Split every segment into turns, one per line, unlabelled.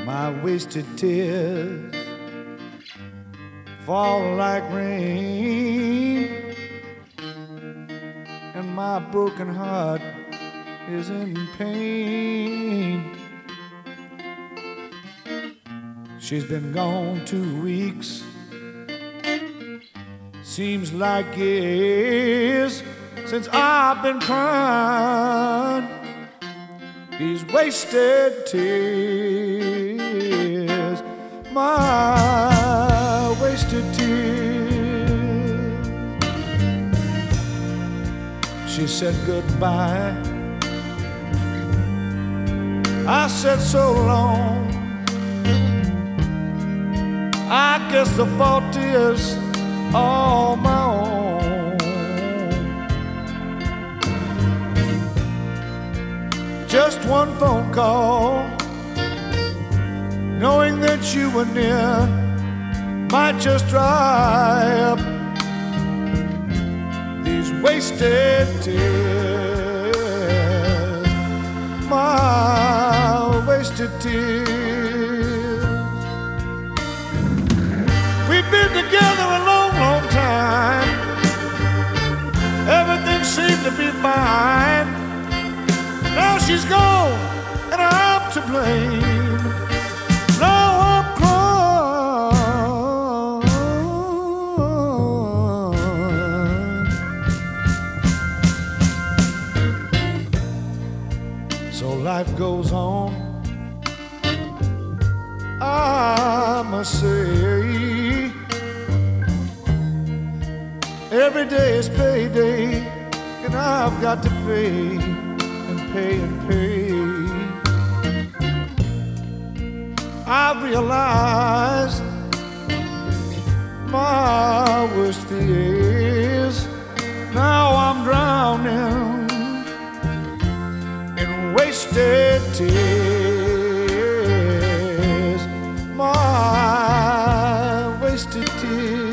My wasted tears fall like rain, and my broken heart is in pain. She's been gone 2 weeks, seems like years since I've been crying these wasted tears, my wasted tears. She said goodbye, I said so long. I guess the fault is all my own. Just one phone call, knowing that you were near, might just dry up these wasted tears, my wasted tears. We've been together a long, long time. Everything seemed to be fine. Now she's gone, and I'm to blame. Now I'm crying. So life goes on, I must say. Every day is payday, and I've got to pay and pay and pay. I realized my worst fears. Now I'm drowning in wasted tears, my wasted tears.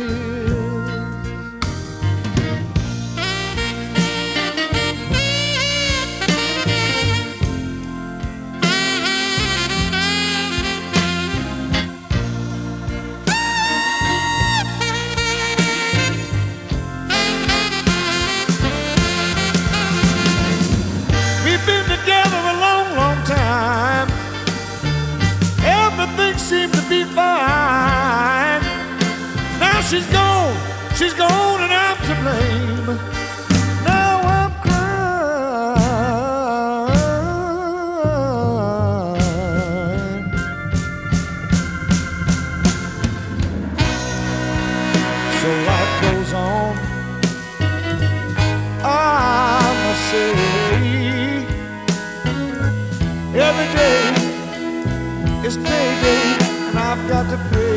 Seemed to be fine. Now she's gone and I'm to blame. Now I'm crying. So life goes on, I must say. Every day it's payday, and I've got to pay.